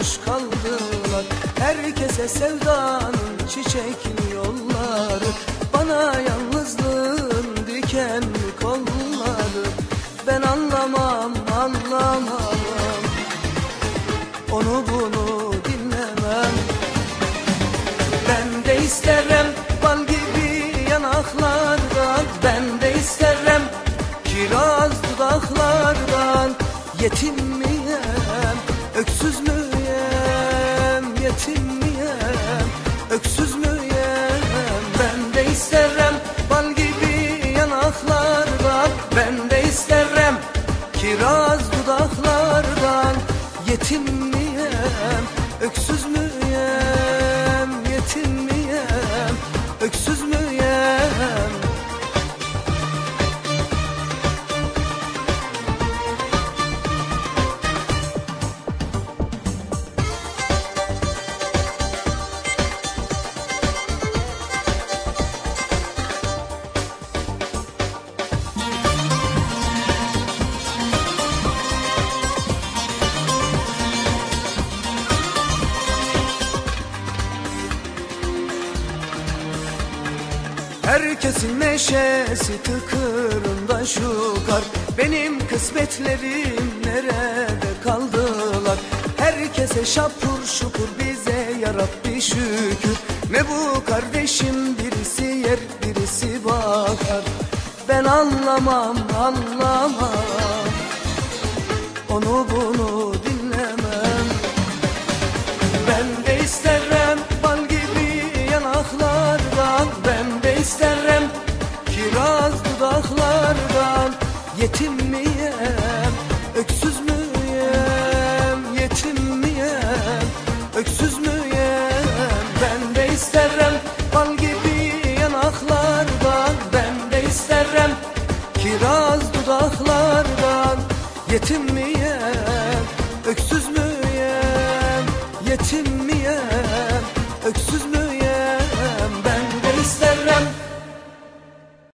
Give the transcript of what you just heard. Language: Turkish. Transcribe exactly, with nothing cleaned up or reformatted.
boş kaldılar. Herkese sevdanın çiçekli yolları, bana yalnızlığın dikenli kolları. Ben anlamam, anlamam, onu bunu dinlemem. Ben de isterim bal gibi yanaklardan, ben de isterim kiraz dudaklardan. Yetim miyim, öksüz müyüm, yetim miyim, öksüz müyüm? Ben de isterim bal gibi yanaklardan, ben de isterim kiraz dudaklardan. Yetim miyim, öksüz müyüm, yetim miyim, öksüz müyüm? Herkesin neşesi tıkırında şu kar, benim kısmetlerim nerede kaldılar? Herkese şapur şupur, bize yarabbi şükür. Ne bu kardeşim, birisi yer birisi bakar. Ben anlamam, anlamam, onu bunu dinlemem. Ben de isterim bal gibi yanaklardan, ben de isterim kiraz dudaklardan. Yetim miyim, öksüz müyüm, yetim miyim, öksüz müyüm? Ben de isterim bal gibi yanaklardan, ben de isterim kiraz dudaklardan. Yetim miyim, öksüz müyüm, yetim miyim, öksüz müyüm?